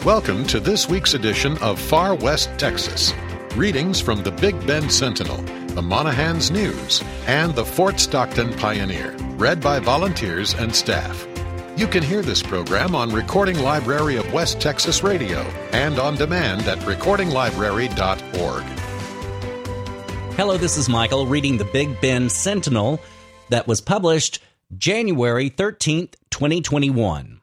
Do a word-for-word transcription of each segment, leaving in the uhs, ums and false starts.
Welcome to this week's edition of Far West Texas. Readings from the Big Bend Sentinel, the Monahans News, and the Fort Stockton Pioneer, read by volunteers and staff. You can hear this program on Recording Library of West Texas Radio and on demand at recording library dot org. Hello, this is Michael reading the Big Bend Sentinel that was published January thirteenth, twenty twenty-one.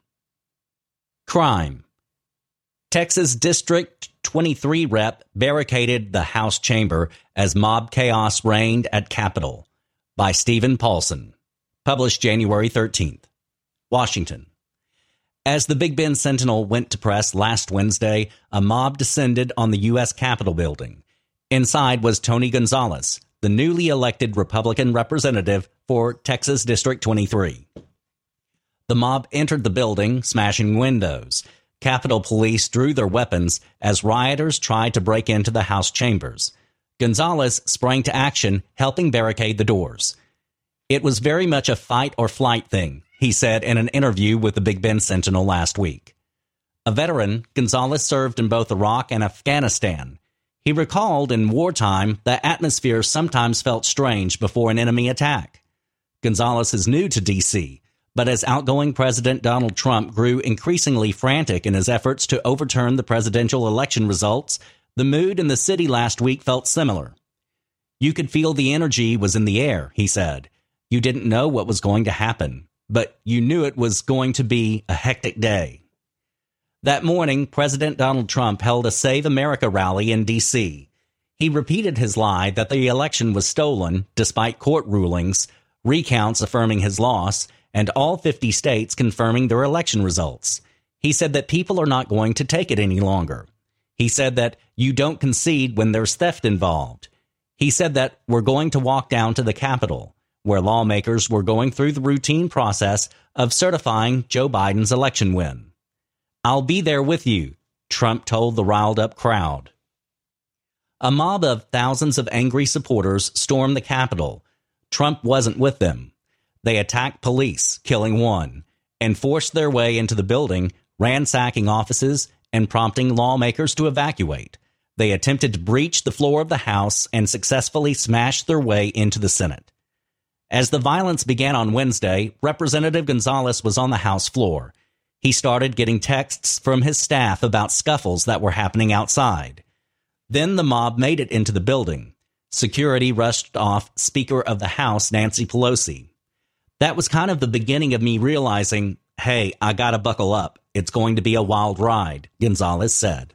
Crime. Texas District twenty-three rep barricaded the House chamber as mob chaos reigned at Capitol, by Stephen Paulson. Published January thirteenth. Washington. As the Big Bend Sentinel went to press last Wednesday, a mob descended on the U S Capitol building. Inside was Tony Gonzalez, the newly elected Republican representative for Texas District twenty-three. The mob entered the building, smashing windows. Capitol Police drew their weapons as rioters tried to break into the House chambers. Gonzalez sprang to action, helping barricade the doors. It was very much a fight or flight thing, he said in an interview with the Big Bend Sentinel last week. A veteran, Gonzalez served in both Iraq and Afghanistan. He recalled in wartime the atmosphere sometimes felt strange before an enemy attack. Gonzalez is new to D C, but as outgoing President Donald Trump grew increasingly frantic in his efforts to overturn the presidential election results, the mood in the city last week felt similar. You could feel the energy was in the air, he said. You didn't know what was going to happen, but you knew it was going to be a hectic day. That morning, President Donald Trump held a Save America rally in D C. He repeated his lie that the election was stolen, despite court rulings, recounts affirming his loss, and all fifty states confirming their election results. He said that people are not going to take it any longer. He said that you don't concede when there's theft involved. He said that we're going to walk down to the Capitol, where lawmakers were going through the routine process of certifying Joe Biden's election win. I'll be there with you, Trump told the riled-up crowd. A mob of thousands of angry supporters stormed the Capitol. Trump wasn't with them. They attacked police, killing one, and forced their way into the building, ransacking offices and prompting lawmakers to evacuate. They attempted to breach the floor of the House and successfully smashed their way into the Senate. As the violence began on Wednesday, Representative Gonzalez was on the House floor. He started getting texts from his staff about scuffles that were happening outside. Then the mob made it into the building. Security rushed off Speaker of the House, Nancy Pelosi. That was kind of the beginning of me realizing, hey, I gotta buckle up. It's going to be a wild ride, Gonzalez said.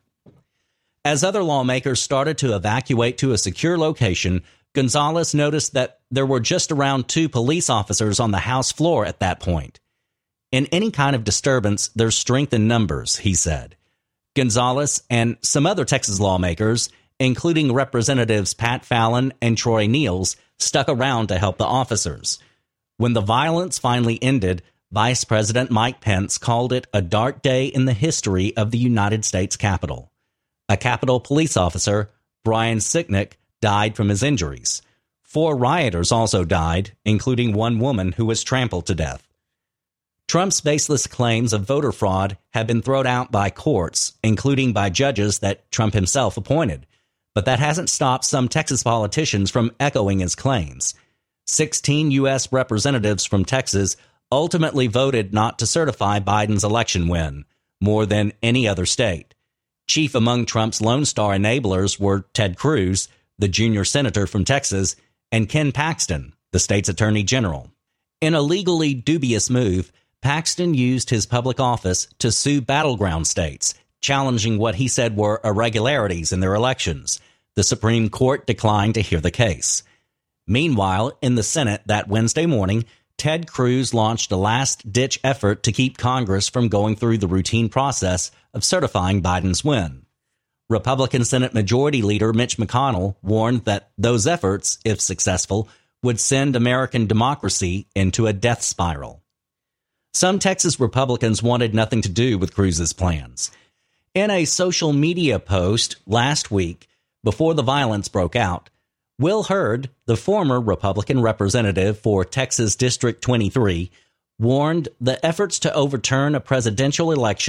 As other lawmakers started to evacuate to a secure location, Gonzalez noticed that there were just around two police officers on the House floor at that point. In any kind of disturbance, there's strength in numbers, he said. Gonzalez and some other Texas lawmakers, including Representatives Pat Fallon and Troy Niels, stuck around to help the officers. When the violence finally ended, Vice President Mike Pence called it a dark day in the history of the United States Capitol. A Capitol police officer, Brian Sicknick, died from his injuries. Four rioters also died, including one woman who was trampled to death. Trump's baseless claims of voter fraud have been thrown out by courts, including by judges that Trump himself appointed. But that hasn't stopped some Texas politicians from echoing his claims. sixteen U S representatives from Texas ultimately voted not to certify Biden's election win, more than any other state. Chief among Trump's Lone Star enablers were Ted Cruz, the junior senator from Texas, and Ken Paxton, the state's attorney general. In a legally dubious move, Paxton used his public office to sue battleground states, challenging what he said were irregularities in their elections. The Supreme Court declined to hear the case. Meanwhile, in the Senate that Wednesday morning, Ted Cruz launched a last-ditch effort to keep Congress from going through the routine process of certifying Biden's win. Republican Senate Majority Leader Mitch McConnell warned that those efforts, if successful, would send American democracy into a death spiral. Some Texas Republicans wanted nothing to do with Cruz's plans. In a social media post last week, before the violence broke out, Will Hurd, the former Republican representative for Texas District twenty-three, warned the efforts to overturn a presidential election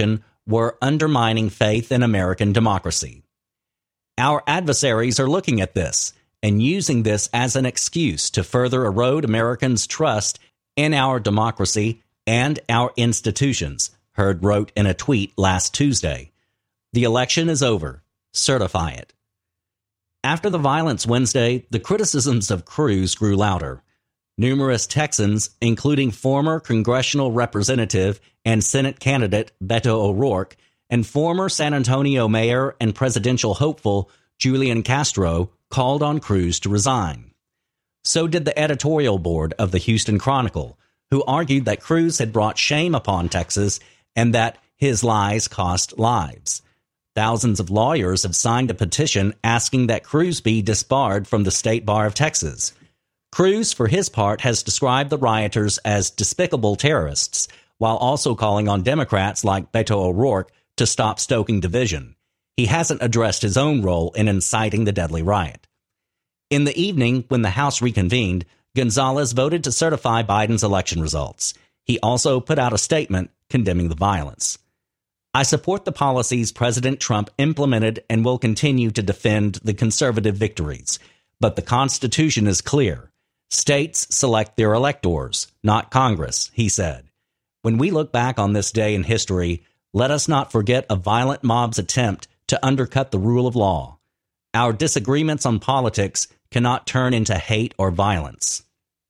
were undermining faith in American democracy. Our adversaries are looking at this and using this as an excuse to further erode Americans' trust in our democracy and our institutions, Hurd wrote in a tweet last Tuesday. The election is over. Certify it. After the violence Wednesday, the criticisms of Cruz grew louder. Numerous Texans, including former congressional representative and Senate candidate Beto O'Rourke and former San Antonio mayor and presidential hopeful Julian Castro, called on Cruz to resign. So did the editorial board of the Houston Chronicle, who argued that Cruz had brought shame upon Texas and that his lies cost lives. Thousands of lawyers have signed a petition asking that Cruz be disbarred from the State Bar of Texas. Cruz, for his part, has described the rioters as despicable terrorists, while also calling on Democrats like Beto O'Rourke to stop stoking division. He hasn't addressed his own role in inciting the deadly riot. In the evening, when the House reconvened, Gonzalez voted to certify Biden's election results. He also put out a statement condemning the violence. I support the policies President Trump implemented and will continue to defend the conservative victories. But the Constitution is clear. States select their electors, not Congress, he said. When we look back on this day in history, let us not forget a violent mob's attempt to undercut the rule of law. Our disagreements on politics cannot turn into hate or violence.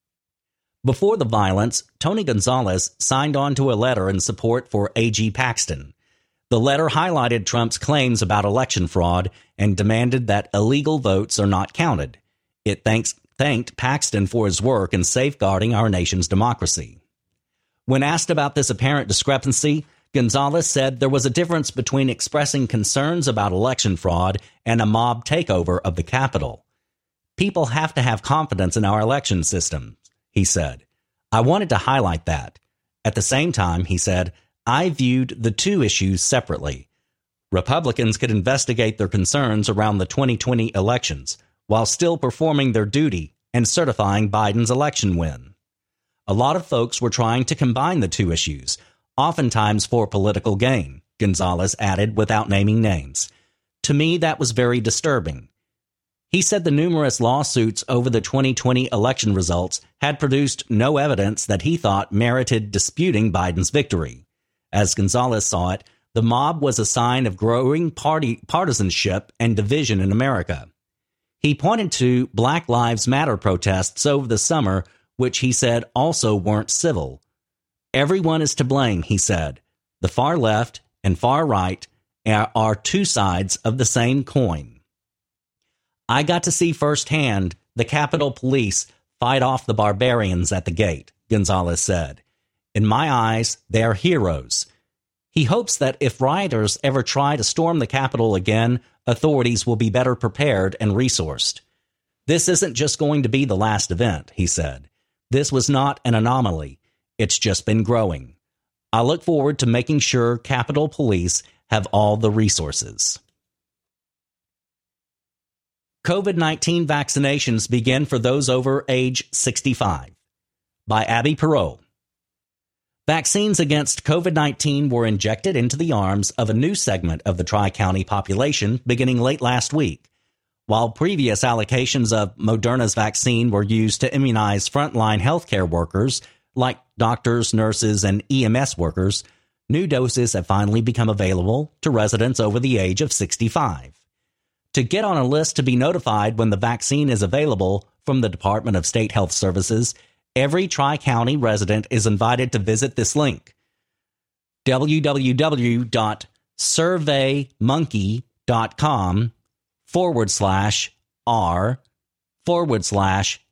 Before the violence, Tony Gonzalez signed on to a letter in support for A G Paxton. The letter highlighted Trump's claims about election fraud and demanded that illegal votes are not counted. It thanks, thanked Paxton for his work in safeguarding our nation's democracy. When asked about this apparent discrepancy, Gonzalez said there was a difference between expressing concerns about election fraud and a mob takeover of the Capitol. People have to have confidence in our election system, he said. I wanted to highlight that. At the same time, he said, I viewed the two issues separately. Republicans could investigate their concerns around the twenty twenty elections while still performing their duty and certifying Biden's election win. A lot of folks were trying to combine the two issues, oftentimes for political gain, Gonzalez added without naming names. To me, that was very disturbing. He said the numerous lawsuits over the twenty twenty election results had produced no evidence that he thought merited disputing Biden's victory. As Gonzalez saw it, the mob was a sign of growing party partisanship and division in America. He pointed to Black Lives Matter protests over the summer, which he said also weren't civil. Everyone is to blame, he said. The far left and far right are two sides of the same coin. I got to see firsthand the Capitol Police fight off the barbarians at the gate, Gonzalez said. In my eyes, they are heroes. He hopes that if rioters ever try to storm the Capitol again, authorities will be better prepared and resourced. This isn't just going to be the last event, he said. This was not an anomaly. It's just been growing. I look forward to making sure Capitol Police have all the resources. COVID nineteen vaccinations begin for those over age sixty-five. By Abby Perot. Vaccines against COVID nineteen were injected into the arms of a new segment of the Tri-County population beginning late last week. While previous allocations of Moderna's vaccine were used to immunize frontline healthcare workers, like doctors, nurses, and E M S workers, new doses have finally become available to residents over the age of sixty-five. To get on a list to be notified when the vaccine is available from the Department of State Health Services, every Tri-County resident is invited to visit this link, www.surveymonkey.com forward slash R forward slash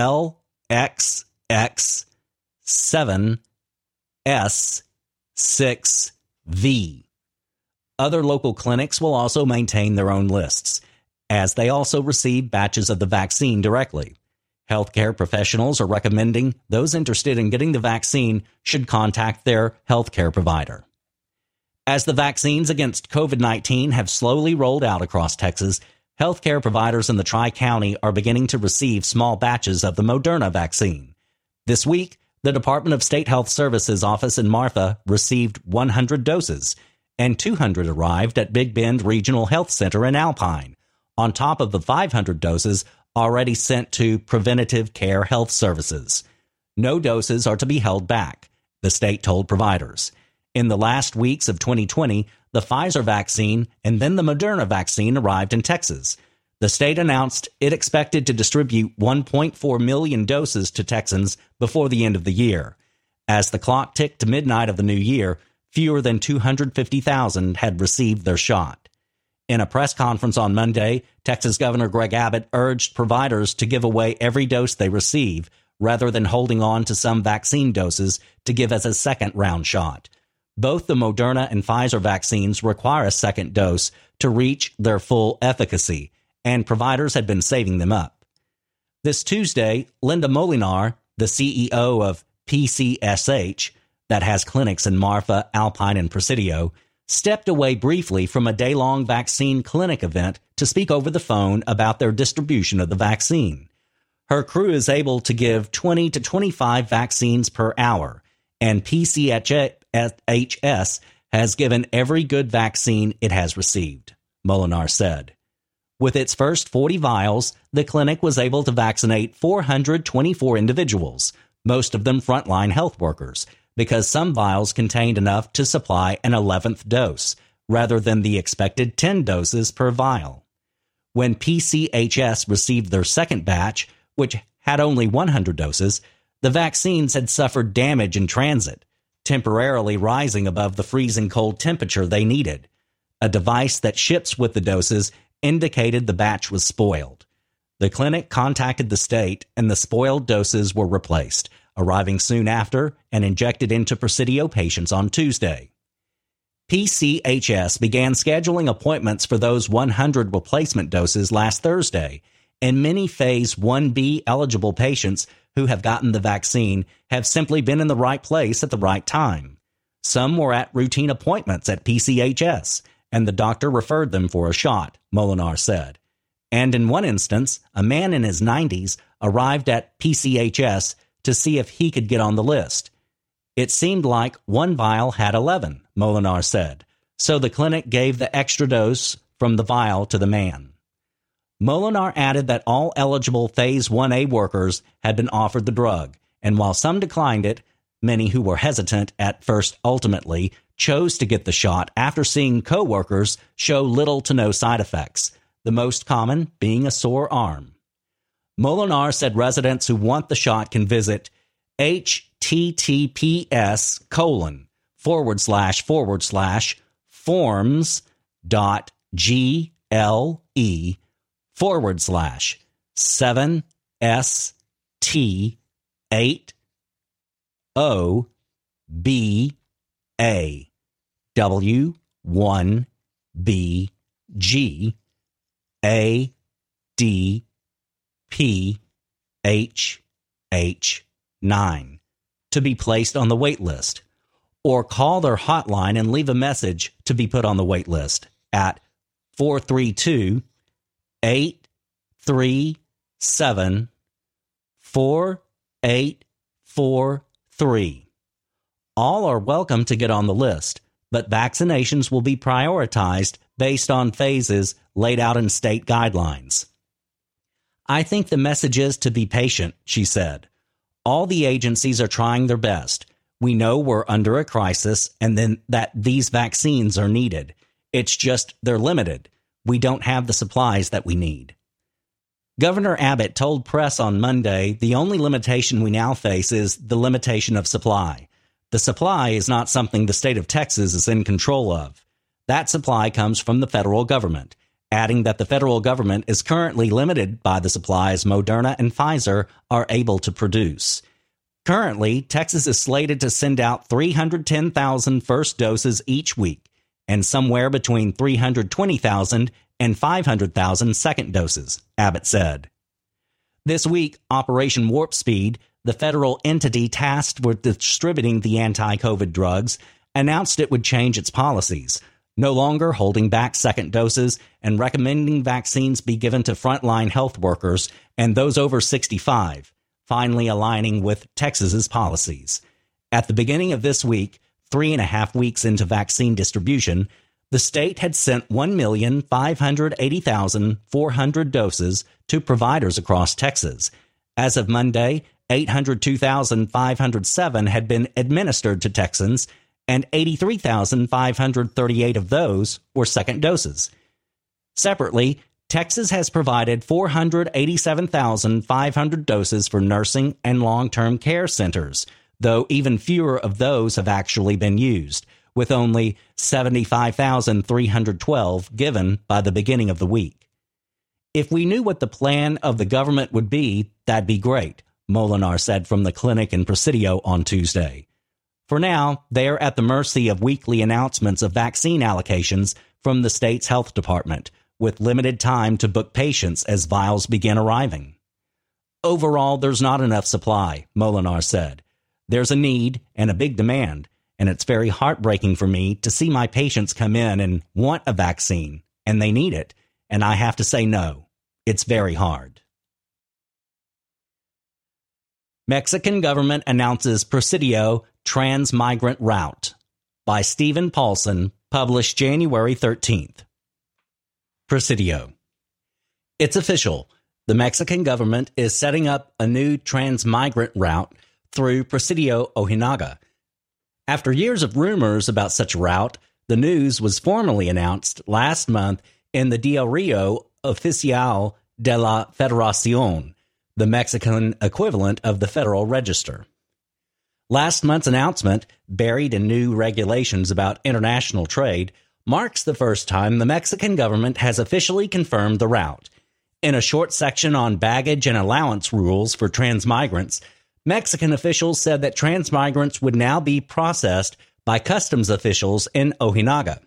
LXX seven S six V. Other local clinics will also maintain their own lists, as they also receive batches of the vaccine directly. Healthcare professionals are recommending those interested in getting the vaccine should contact their healthcare provider. As the vaccines against COVID nineteen have slowly rolled out across Texas, healthcare providers in the Tri-County are beginning to receive small batches of the Moderna vaccine. This week, the Department of State Health Services office in Marfa received one hundred doses, and two hundred arrived at Big Bend Regional Health Center in Alpine, on top of the five hundred doses already sent to Preventative Care Health Services. No doses are to be held back, the state told providers. In the last weeks of twenty twenty, the Pfizer vaccine and then the Moderna vaccine arrived in Texas. The state announced it expected to distribute one point four million doses to Texans before the end of the year. As the clock ticked to midnight of the new year, fewer than two hundred fifty thousand had received their shot. In a press conference on Monday, Texas Governor Greg Abbott urged providers to give away every dose they receive, rather than holding on to some vaccine doses to give as a second-round shot. Both the Moderna and Pfizer vaccines require a second dose to reach their full efficacy, and providers had been saving them up. This Tuesday, Linda Molinar, the C E O of P C S H, that has clinics in Marfa, Alpine, and Presidio, stepped away briefly from a day-long vaccine clinic event to speak over the phone about their distribution of the vaccine. Her crew is able to give twenty to twenty-five vaccines per hour, and P C H S has given every good vaccine it has received, Molinar said. With its first forty vials, the clinic was able to vaccinate four hundred twenty-four individuals, most of them frontline health workers, because some vials contained enough to supply an eleventh dose, rather than the expected ten doses per vial. When P C H S received their second batch, which had only one hundred doses, the vaccines had suffered damage in transit, temporarily rising above the freezing cold temperature they needed. A device that ships with the doses indicated the batch was spoiled. The clinic contacted the state, and the spoiled doses were replaced, arriving soon after and injected into Presidio patients on Tuesday. P C H S began scheduling appointments for those one hundred replacement doses last Thursday, and many Phase one B eligible patients who have gotten the vaccine have simply been in the right place at the right time. Some were at routine appointments at P C H S, and the doctor referred them for a shot, Molinar said. And in one instance, a man in his nineties arrived at P C H S to see if he could get on the list. It seemed like one vial had eleven, Molinar said, so the clinic gave the extra dose from the vial to the man. Molinar added that all eligible Phase one A workers had been offered the drug, and while some declined it, many who were hesitant at first ultimately chose to get the shot after seeing co-workers show little to no side effects, the most common being a sore arm. Molinar said residents who want the shot can visit https colon forward slash forward slash forms dot gle forward slash seven S T eight O B A W one B G A D P H H nine to be placed on the wait list, or call their hotline and leave a message to be put on the wait list at four three two, eight three seven, four eight four three. All are welcome to get on the list, but vaccinations will be prioritized based on phases laid out in state guidelines. I think the message is to be patient, she said. All the agencies are trying their best. We know we're under a crisis and then that these vaccines are needed. It's just they're limited. We don't have the supplies that we need. Governor Abbott told press on Monday the only limitation we now face is the limitation of supply. The supply is not something the state of Texas is in control of. That supply comes from the federal government, adding that the federal government is currently limited by the supplies Moderna and Pfizer are able to produce. Currently, Texas is slated to send out three hundred ten thousand first doses each week, and somewhere between three hundred twenty thousand and five hundred thousand second doses, Abbott said. This week, Operation Warp Speed, the federal entity tasked with distributing the anti-COVID drugs, announced it would change its policies, no longer holding back second doses and recommending vaccines be given to frontline health workers and those over sixty-five, finally aligning with Texas's policies. At the beginning of this week, three and a half weeks into vaccine distribution, the state had sent one million five hundred eighty thousand four hundred doses to providers across Texas. As of Monday, eight hundred two thousand five hundred seven had been administered to Texans, and eighty-three thousand five hundred thirty-eight of those were second doses. Separately, Texas has provided four hundred eighty-seven thousand five hundred doses for nursing and long-term care centers, though even fewer of those have actually been used, with only seventy-five thousand three hundred twelve given by the beginning of the week. If we knew what the plan of the government would be, that'd be great, Molinar said from the clinic in Presidio on Tuesday. For now, they are at the mercy of weekly announcements of vaccine allocations from the state's health department, with limited time to book patients as vials begin arriving. Overall, there's not enough supply, Molinar said. There's a need and a big demand, and it's very heartbreaking for me to see my patients come in and want a vaccine, and they need it, and I have to say no. It's very hard. Mexican government announces Presidio Transmigrant Route by Stephen Paulson, published January thirteenth. Presidio. It's official. The Mexican government is setting up a new transmigrant route through Presidio Ojinaga. After years of rumors about such a route, the news was formally announced last month in the Diario Oficial de la Federación, the Mexican equivalent of the Federal Register. Last month's announcement, buried in new regulations about international trade, marks the first time the Mexican government has officially confirmed the route. In a short section on baggage and allowance rules for transmigrants, Mexican officials said that transmigrants would now be processed by customs officials in Ojinaga.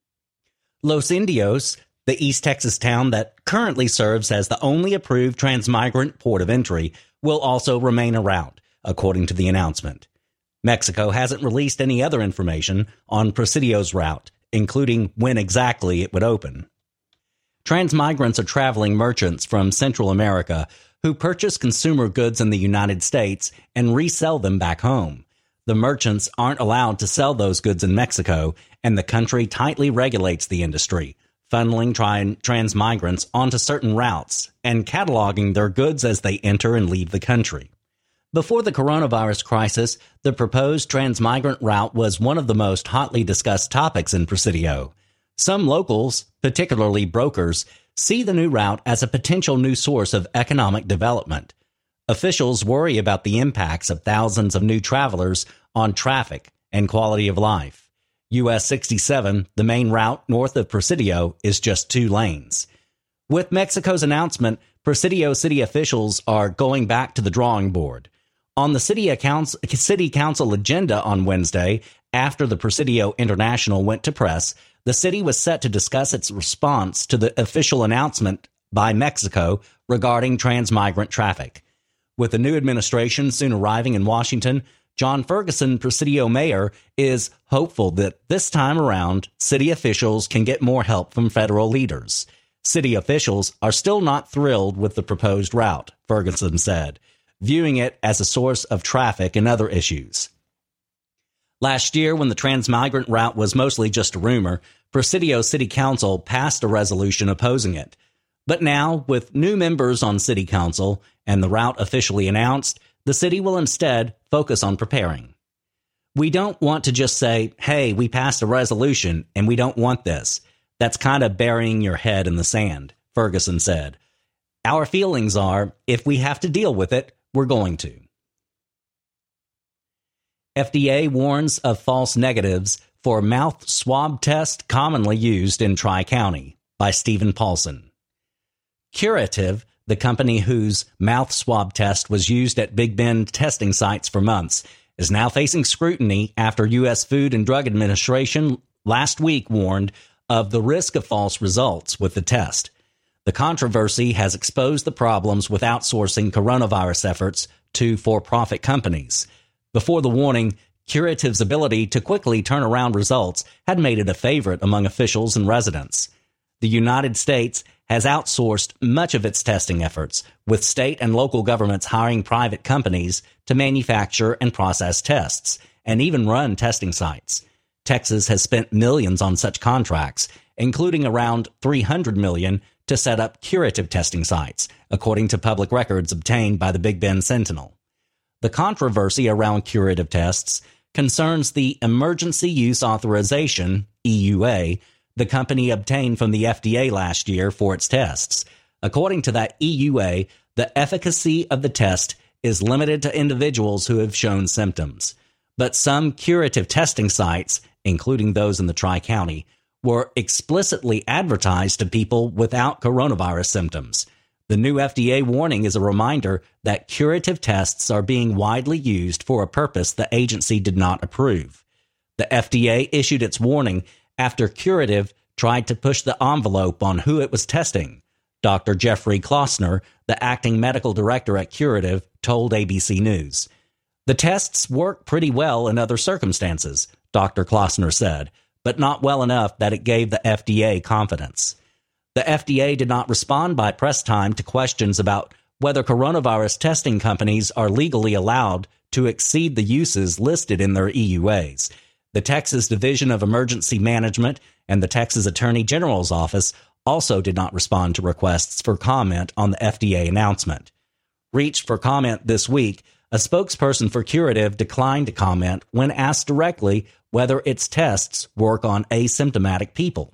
Los Indios, the East Texas town that currently serves as the only approved transmigrant port of entry, will also remain a route, according to the announcement. Mexico hasn't released any other information on Presidio's route, including when exactly it would open. Transmigrants are traveling merchants from Central America who purchase consumer goods in the United States and resell them back home. The merchants aren't allowed to sell those goods in Mexico, and the country tightly regulates the industry, funneling tri- transmigrants onto certain routes and cataloging their goods as they enter and leave the country. Before the coronavirus crisis, the proposed transmigrant route was one of the most hotly discussed topics in Presidio. Some locals, particularly brokers, see the new route as a potential new source of economic development. Officials worry about the impacts of thousands of new travelers on traffic and quality of life. U S sixty-seven, the main route north of Presidio, is just two lanes. With Mexico's announcement, Presidio city officials are going back to the drawing board. On the city council, city council agenda on Wednesday, after the Presidio International went to press, the city was set to discuss its response to the official announcement by Mexico regarding transmigrant traffic. With the new administration soon arriving in Washington, John Ferguson, Presidio mayor, is hopeful that this time around, city officials can get more help from federal leaders. City officials are still not thrilled with the proposed route, Ferguson said, viewing it as a source of traffic and other issues. Last year, when the transmigrant route was mostly just a rumor, Presidio City Council passed a resolution opposing it. But now, with new members on City Council and the route officially announced, the city will instead focus on preparing. We don't want to just say, hey, we passed a resolution and we don't want this. That's kind of burying your head in the sand, Ferguson said. Our feelings are, if we have to deal with it, we're going to. F D A warns of false negatives for mouth swab test commonly used in Tri-County, by Stephen Paulson. Curative, the company whose mouth swab test was used at Big Bend testing sites for months, is now facing scrutiny after U S Food and Drug Administration last week warned of the risk of false results with the test. The controversy has exposed the problems with outsourcing coronavirus efforts to for-profit companies. Before the warning, Curative's ability to quickly turn around results had made it a favorite among officials and residents. The United States has outsourced much of its testing efforts, with state and local governments hiring private companies to manufacture and process tests, and even run testing sites. Texas has spent millions on such contracts, including around three hundred million dollars to set up curative testing sites, according to public records obtained by the Big Bend Sentinel. The controversy around curative tests concerns the Emergency Use Authorization, E U A, the company obtained from the F D A last year for its tests. According to that E U A, the efficacy of the test is limited to individuals who have shown symptoms. But some curative testing sites, including those in the Tri-County, were explicitly advertised to people without coronavirus symptoms. The new F D A warning is a reminder that curative tests are being widely used for a purpose the agency did not approve. The F D A issued its warning after Curative tried to push the envelope on who it was testing. Doctor Jeffrey Klossner, the acting medical director at Curative, told A B C News. The tests work pretty well in other circumstances, Doctor Klossner said, but not well enough that it gave the F D A confidence. The F D A did not respond by press time to questions about whether coronavirus testing companies are legally allowed to exceed the uses listed in their E U As. The Texas Division of Emergency Management and the Texas Attorney General's Office also did not respond to requests for comment on the F D A announcement. Reached for comment this week, a spokesperson for Curative declined to comment when asked directly whether its tests work on asymptomatic people.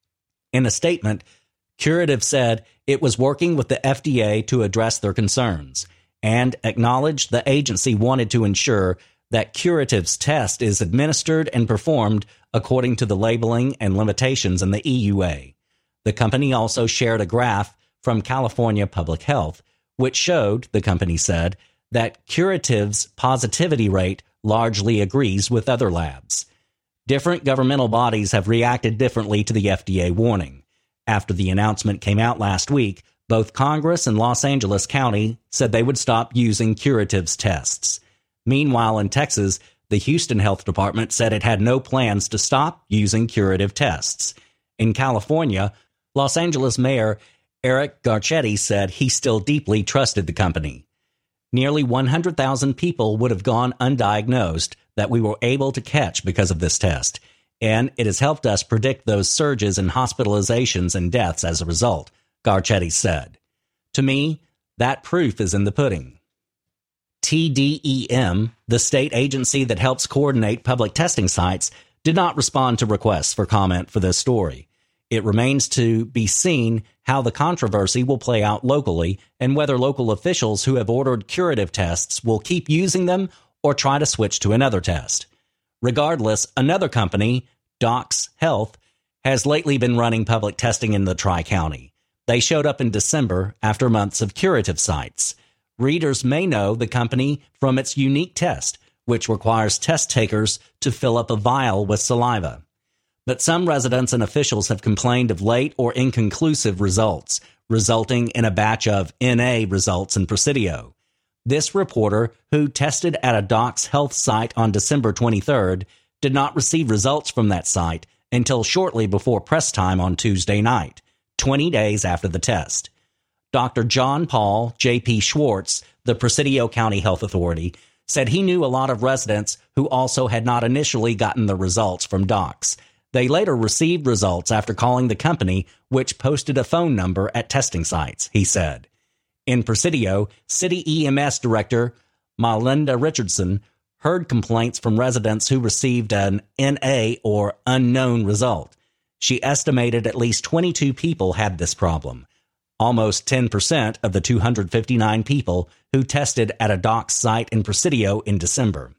In a statement, Curative said it was working with the F D A to address their concerns and acknowledged the agency wanted to ensure that Curative's test is administered and performed according to the labeling and limitations in the E U A. The company also shared a graph from California Public Health, which showed, the company said, that Curative's positivity rate largely agrees with other labs. Different governmental bodies have reacted differently to the F D A warning. After the announcement came out last week, both Congress and Los Angeles County said they would stop using Curative's tests. Meanwhile, in Texas, the Houston Health Department said it had no plans to stop using Curative tests. In California, Los Angeles Mayor Eric Garcetti said he still deeply trusted the company. Nearly one hundred thousand people would have gone undiagnosed that we were able to catch because of this test, and it has helped us predict those surges in hospitalizations and deaths as a result, Garcetti said. To me, that proof is in the pudding. T D E M, the state agency that helps coordinate public testing sites, did not respond to requests for comment for this story. It remains to be seen how the controversy will play out locally and whether local officials who have ordered curative tests will keep using them or try to switch to another test. Regardless, another company, Dox Health, has lately been running public testing in the Tri-County. They showed up in December after months of curative sites. Readers may know the company from its unique test, which requires test takers to fill up a vial with saliva. But some residents and officials have complained of late or inconclusive results, resulting in a batch of N A results in Presidio. This reporter, who tested at a Dox Health site on December twenty-third, did not receive results from that site until shortly before press time on Tuesday night, twenty days after the test. Doctor John Paul J P Schwartz, the Presidio County Health Authority, said he knew a lot of residents who also had not initially gotten the results from Dox. They later received results after calling the company, which posted a phone number at testing sites, he said. In Presidio, City E M S Director Melinda Richardson heard complaints from residents who received an N A or unknown result. She estimated at least twenty-two people had this problem, almost ten percent of the two hundred fifty-nine people who tested at a Dox site in Presidio in December.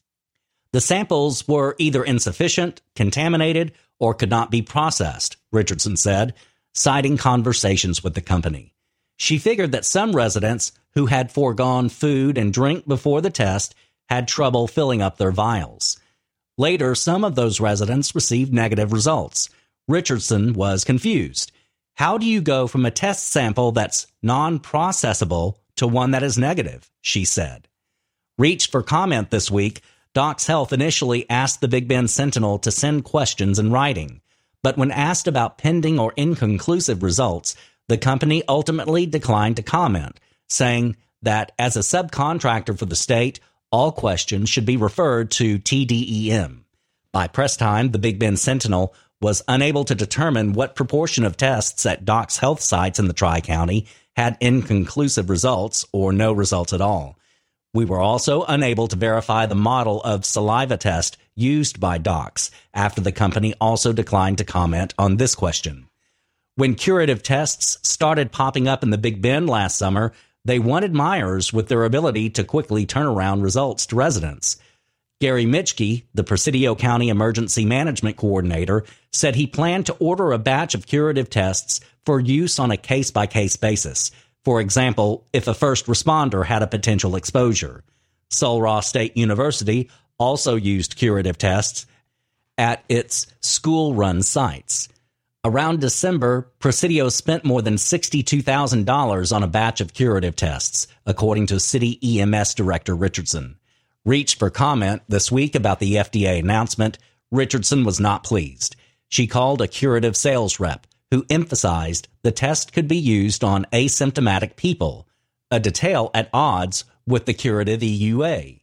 The samples were either insufficient, contaminated, or could not be processed, Richardson said, citing conversations with the company. She figured that some residents who had foregone food and drink before the test had trouble filling up their vials. Later, some of those residents received negative results. Richardson was confused. How do you go from a test sample that's non-processable to one that is negative, she said. Reached for comment this week, Dox Health initially asked the Big Bend Sentinel to send questions in writing, but when asked about pending or inconclusive results, the company ultimately declined to comment, saying that as a subcontractor for the state, All questions should be referred to T D E M. By press time, the Big Bend Sentinel was unable to determine what proportion of tests at Doc's health sites in the Tri-County had inconclusive results or no results at all. We were also unable to verify the model of saliva test used by Doc's, after the company also declined to comment on this question. When curative tests started popping up in the Big Bend last summer, they won admirers with their ability to quickly turn around results to residents. Gary Mitchke, the Presidio County Emergency Management Coordinator, said he planned to order a batch of curative tests for use on a case-by-case basis. For example, if a first responder had a potential exposure. Sul Ross State University also used curative tests at its school-run sites. Around December, Presidio spent more than sixty-two thousand dollars on a batch of curative tests, according to City E M S Director Richardson. Reached for comment this week about the F D A announcement, Richardson was not pleased. She called a curative sales rep who emphasized the test could be used on asymptomatic people, a detail at odds with the curative E U A.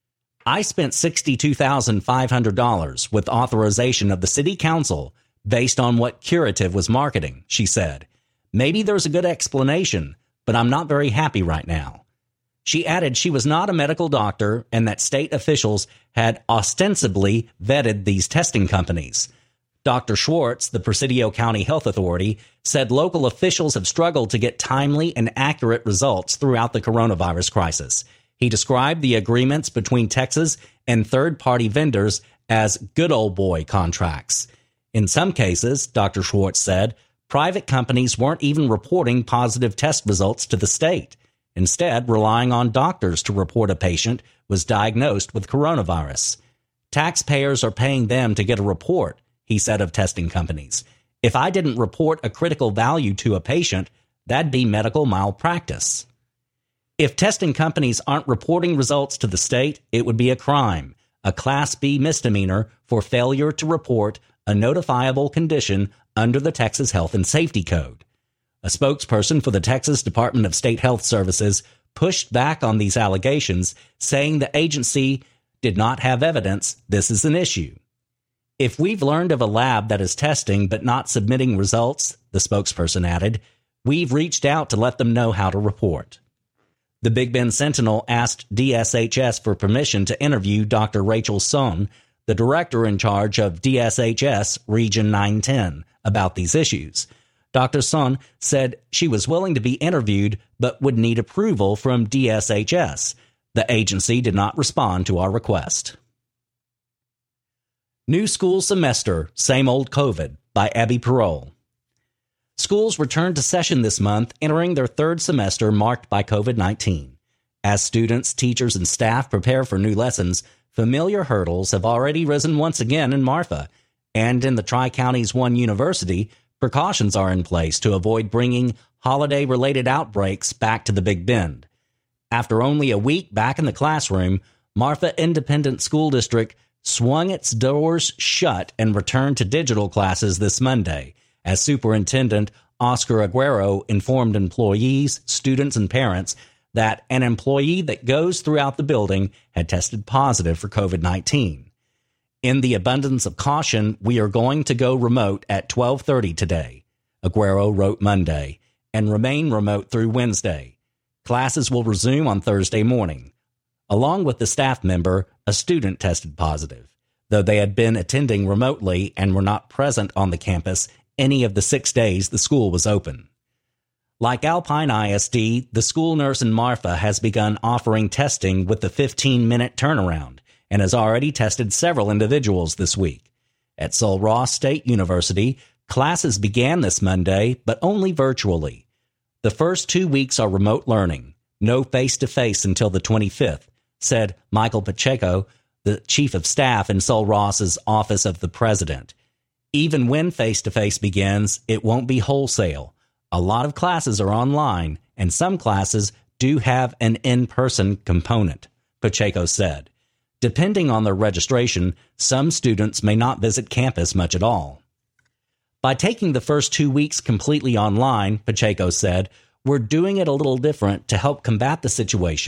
I spent sixty-two thousand five hundred dollars with authorization of the City Council based on what Curative was marketing, she said. Maybe there's a good explanation, but I'm not very happy right now. She added she was not a medical doctor and that state officials had ostensibly vetted these testing companies. Doctor Schwartz, the Presidio County Health Authority, said local officials have struggled to get timely and accurate results throughout the coronavirus crisis. He described the agreements between Texas and third-party vendors as good old boy contracts. In some cases, Doctor Schwartz said, private companies weren't even reporting positive test results to the state, instead relying on doctors to report a patient was diagnosed with coronavirus. Taxpayers are paying them to get a report, he said of testing companies. If I didn't report a critical value to a patient, that'd be medical malpractice. If testing companies aren't reporting results to the state, it would be a crime, a Class B misdemeanor for failure to report a notifiable condition under the Texas Health and Safety Code. A spokesperson for the Texas Department of State Health Services pushed back on these allegations, saying the agency did not have evidence this is an issue. If we've learned of a lab that is testing but not submitting results, the spokesperson added, we've reached out to let them know how to report. The Big Bend Sentinel asked D S H S for permission to interview Doctor Rachel Son, the director in charge of D S H S Region nine ten, about these issues. Doctor Son said she was willing to be interviewed but would need approval from D S H S. The agency did not respond to our request. New School Semester, Same Old COVID by Abby Parole. Schools returned to session this month, entering their third semester marked by COVID nineteen. As students, teachers, and staff prepare for new lessons, familiar hurdles have already risen once again in Marfa, and in the Tri-County's one university, precautions are in place to avoid bringing holiday-related outbreaks back to the Big Bend. After only a week back in the classroom, Marfa Independent School District swung its doors shut and returned to digital classes this Monday, as Superintendent Oscar Aguero informed employees, students, and parents that an employee that goes throughout the building had tested positive for COVID nineteen. In the abundance of caution, we are going to go remote at twelve thirty today, Aguero wrote Monday, and remain remote through Wednesday. Classes will resume on Thursday morning. Along with the staff member, a student tested positive, though they had been attending remotely and were not present on the campus any of the six days the school was open. Like Alpine I S D, the school nurse in Marfa has begun offering testing with the fifteen-minute turnaround and has already tested several individuals this week. At Sul Ross State University, classes began this Monday, but only virtually. The first two weeks are remote learning, no face-to-face until the twenty-fifth, said Michael Pacheco, the chief of staff in Sul Ross's Office of the President. Even when face-to-face begins, it won't be wholesale. A lot of classes are online, and some classes do have an in-person component, Pacheco said. Depending on their registration, some students may not visit campus much at all. By taking the first two weeks completely online, Pacheco said, we're doing it a little different to help combat the situation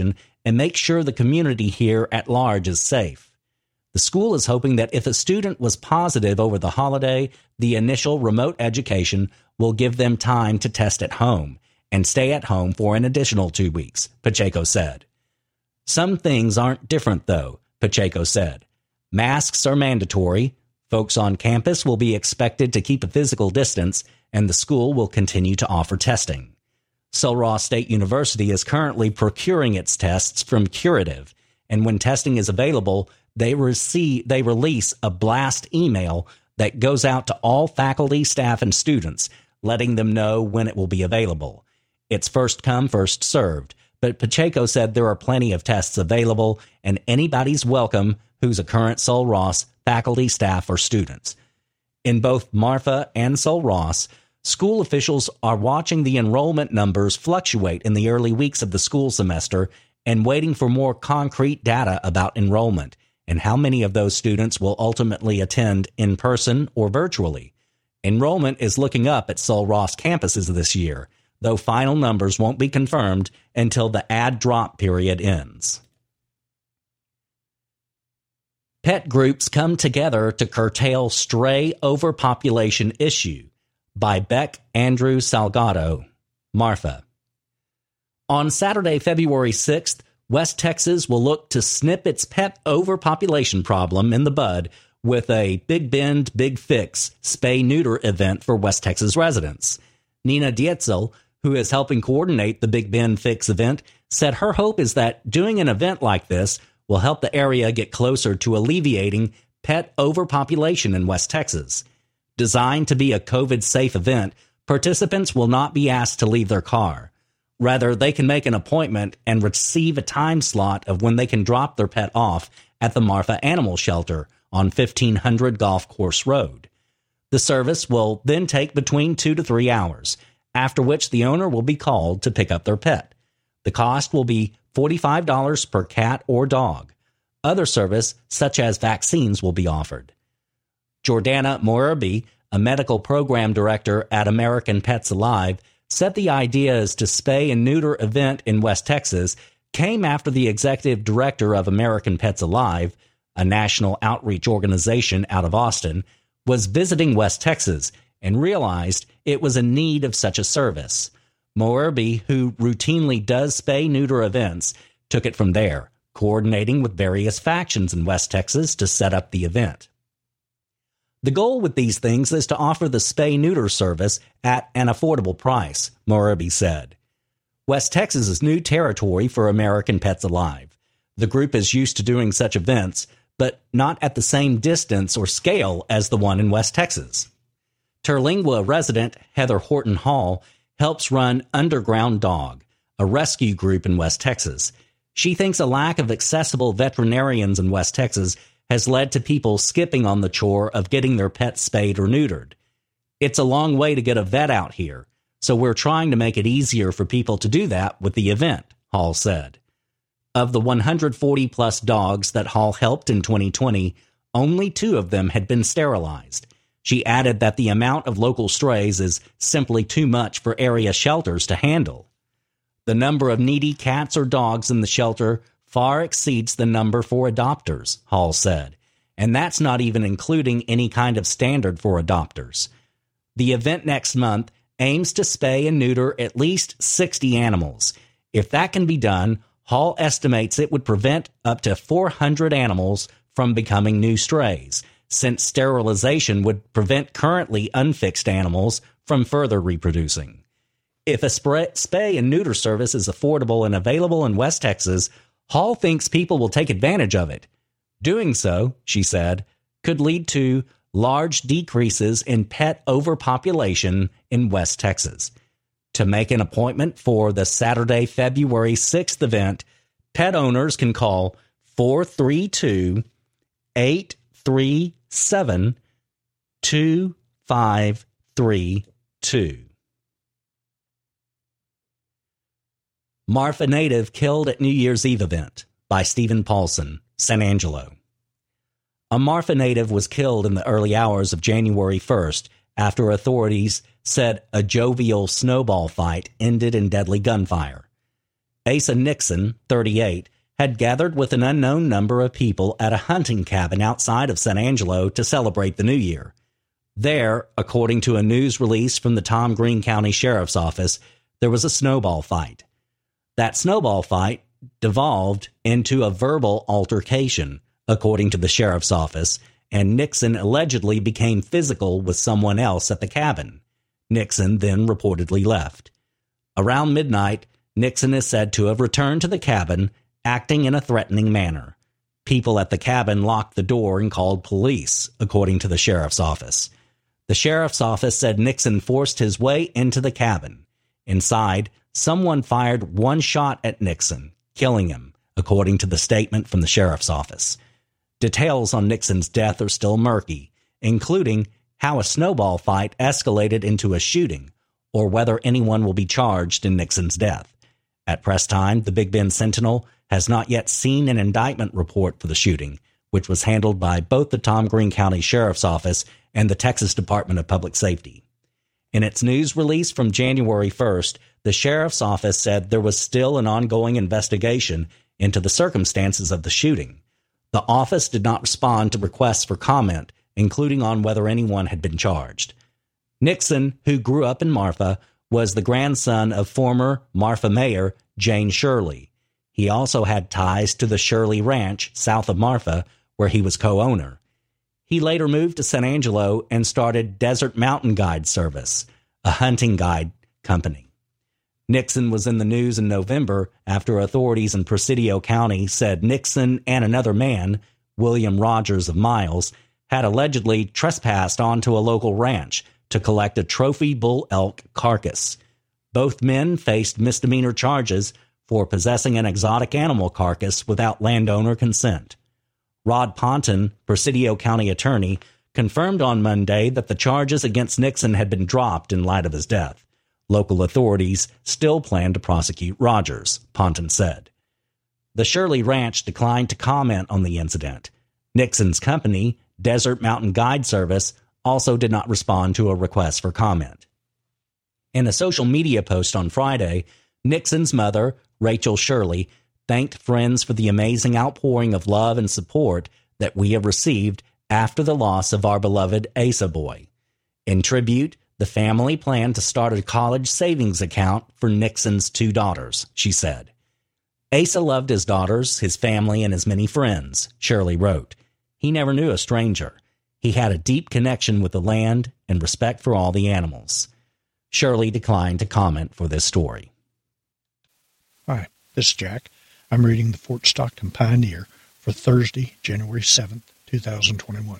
and make sure the community here at large is safe. The school is hoping that if a student was positive over the holiday, the initial remote education will give them time to test at home and stay at home for an additional two weeks, Pacheco said. Some things aren't different, though, Pacheco said. Masks are mandatory, folks on campus will be expected to keep a physical distance, and the school will continue to offer testing. Sul Ross State University is currently procuring its tests from Curative, and when testing is available, they receive they release a blast email that goes out to all faculty, staff, and students, letting them know when it will be available. It's first come, first served, but Pacheco said there are plenty of tests available, and anybody's welcome who's a current Sul Ross faculty, staff, or students. In both Marfa and Sul Ross, school officials are watching the enrollment numbers fluctuate in the early weeks of the school semester and waiting for more concrete data about enrollment and how many of those students will ultimately attend in person or virtually. Enrollment is looking up at Sul Ross campuses this year, though final numbers won't be confirmed until the add drop period ends. Pet groups come together to curtail stray overpopulation issue, by Beck Andrew Salgado, Marfa. On Saturday, February sixth, West Texas will look to snip its pet overpopulation problem in the bud with a Big Bend, Big Fix spay-neuter event for West Texas residents. Nina Dietzel, who is helping coordinate the Big Bend Fix event, said her hope is that doing an event like this will help the area get closer to alleviating pet overpopulation in West Texas. Designed to be a COVID-safe event, participants will not be asked to leave their car. Rather, they can make an appointment and receive a time slot of when they can drop their pet off at the Marfa Animal Shelter on fifteen hundred Golf Course Road. The service will then take between two to three hours, after which the owner will be called to pick up their pet. The cost will be forty-five dollars per cat or dog. Other service, such as vaccines, will be offered. Jordana Moerby, a medical program director at American Pets Alive, said the ideas to spay and neuter event in West Texas came after the executive director of American Pets Alive, a national outreach organization out of Austin, was visiting West Texas and realized it was in need of such a service. Moerby, who routinely does spay-neuter events, took it from there, coordinating with various factions in West Texas to set up the event. The goal with these things is to offer the spay-neuter service at an affordable price, Moerby said. West Texas is new territory for American Pets Alive. The group is used to doing such events, but not at the same distance or scale as the one in West Texas. Terlingua resident Heather Horton Hall helps run Underground Dog, a rescue group in West Texas. She thinks a lack of accessible veterinarians in West Texas has led to people skipping on the chore of getting their pets spayed or neutered. It's a long way to get a vet out here, so we're trying to make it easier for people to do that with the event, Hall said. Of the one hundred forty plus dogs that Hall helped in twenty twenty, only two of them had been sterilized. She added that the amount of local strays is simply too much for area shelters to handle. The number of needy cats or dogs in the shelter far exceeds the number for adopters, Hall said, and that's not even including any kind of standard for adopters. The event next month aims to spay and neuter at least sixty animals. If that can be done, Hall estimates it would prevent up to four hundred animals from becoming new strays, since sterilization would prevent currently unfixed animals from further reproducing. If a spay and neuter service is affordable and available in West Texas, Hall thinks people will take advantage of it. Doing so, she said, could lead to large decreases in pet overpopulation in West Texas. To make an appointment for the Saturday, February sixth event, pet owners can call four three two, eight three seven, two five three two. Marfa native killed at New Year's Eve event, by Stephen Paulson, San Angelo. A Marfa native was killed in the early hours of January first after authorities said a jovial snowball fight ended in deadly gunfire. Asa Nixon, thirty-eight, had gathered with an unknown number of people at a hunting cabin outside of San Angelo to celebrate the new year. There, according to a news release from the Tom Green County Sheriff's Office, there was a snowball fight. That snowball fight devolved into a verbal altercation, according to the sheriff's office, and Nixon allegedly became physical with someone else at the cabin. Nixon then reportedly left. Around midnight, Nixon is said to have returned to the cabin, acting in a threatening manner. People at the cabin locked the door and called police, according to the sheriff's office. The sheriff's office said Nixon forced his way into the cabin. Inside, someone fired one shot at Nixon, killing him, according to the statement from the sheriff's office. Details on Nixon's death are still murky, including how a snowball fight escalated into a shooting, or whether anyone will be charged in Nixon's death. At press time, the Big Bend Sentinel has not yet seen an indictment report for the shooting, which was handled by both the Tom Green County Sheriff's Office and the Texas Department of Public Safety. In its news release from January first, the Sheriff's Office said there was still an ongoing investigation into the circumstances of the shooting. The office did not respond to requests for comment, including on whether anyone had been charged. Nixon, who grew up in Marfa, was the grandson of former Marfa mayor Jane Shirley. He also had ties to the Shirley Ranch south of Marfa, where he was co-owner. He later moved to San Angelo and started Desert Mountain Guide Service, a hunting guide company. Nixon was in the news in November after authorities in Presidio County said Nixon and another man, William Rogers of Miles, had allegedly trespassed onto a local ranch to collect a trophy bull elk carcass. Both men faced misdemeanor charges for possessing an exotic animal carcass without landowner consent. Rod Ponton, Presidio County attorney, confirmed on Monday that the charges against Nixon had been dropped in light of his death. Local authorities still plan to prosecute Rogers, Ponton said. The Shirley Ranch declined to comment on the incident. Nixon's company, Desert Mountain Guide Service, also did not respond to a request for comment. In a social media post on Friday, Nixon's mother, Rachel Shirley, thanked friends for the amazing outpouring of love and support that we have received after the loss of our beloved Asa boy. In tribute, the family planned to start a college savings account for Nixon's two daughters, she said. Asa loved his daughters, his family, and his many friends, Shirley wrote. He never knew a stranger. He had a deep connection with the land and respect for all the animals. Shirley declined to comment for this story. Hi, this is Jack. I'm reading the Fort Stockton Pioneer for Thursday, January seventh, two thousand twenty-one.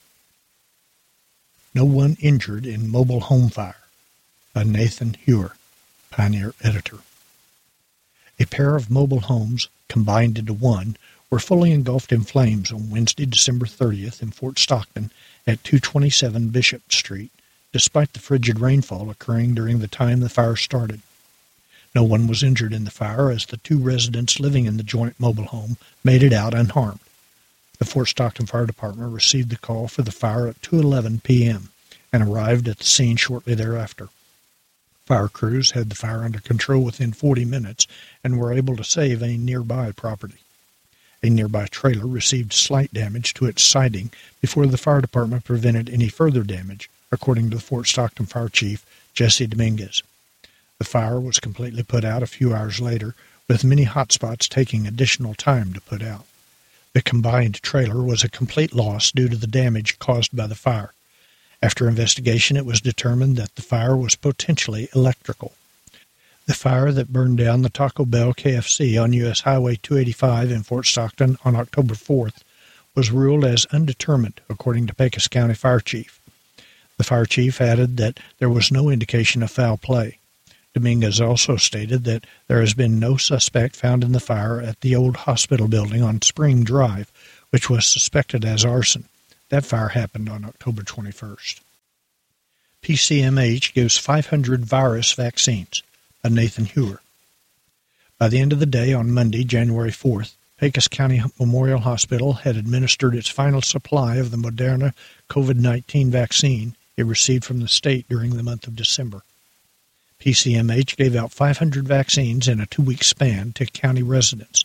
No one injured in mobile home fire, by Nathan Hewer, Pioneer editor. A pair of mobile homes, combined into one, were fully engulfed in flames on Wednesday, December thirtieth in Fort Stockton at two twenty-seven Bishop Street, despite the frigid rainfall occurring during the time the fire started. No one was injured in the fire as the two residents living in the joint mobile home made it out unharmed. The Fort Stockton Fire Department received the call for the fire at two eleven p.m. and arrived at the scene shortly thereafter. Fire crews had the fire under control within forty minutes and were able to save a nearby property. A nearby trailer received slight damage to its siding before the fire department prevented any further damage, according to the Fort Stockton Fire Chief, Jesse Dominguez. The fire was completely put out a few hours later, with many hotspots taking additional time to put out. The combined trailer was a complete loss due to the damage caused by the fire. After investigation, it was determined that the fire was potentially electrical. The fire that burned down the Taco Bell K F C on U S Highway two eighty-five in Fort Stockton on October fourth was ruled as undetermined, according to Pecos County Fire Chief. The fire chief added that there was no indication of foul play. Dominguez also stated that there has been no suspect found in the fire at the old hospital building on Spring Drive, which was suspected as arson. That fire happened on October twenty-first. P C M H gives five hundred virus vaccines, by Nathan Hewer. By the end of the day on Monday, January fourth, Pecos County Memorial Hospital had administered its final supply of the Moderna COVID nineteen vaccine it received from the state during the month of December. P C M H gave out five hundred vaccines in a two-week span to county residents,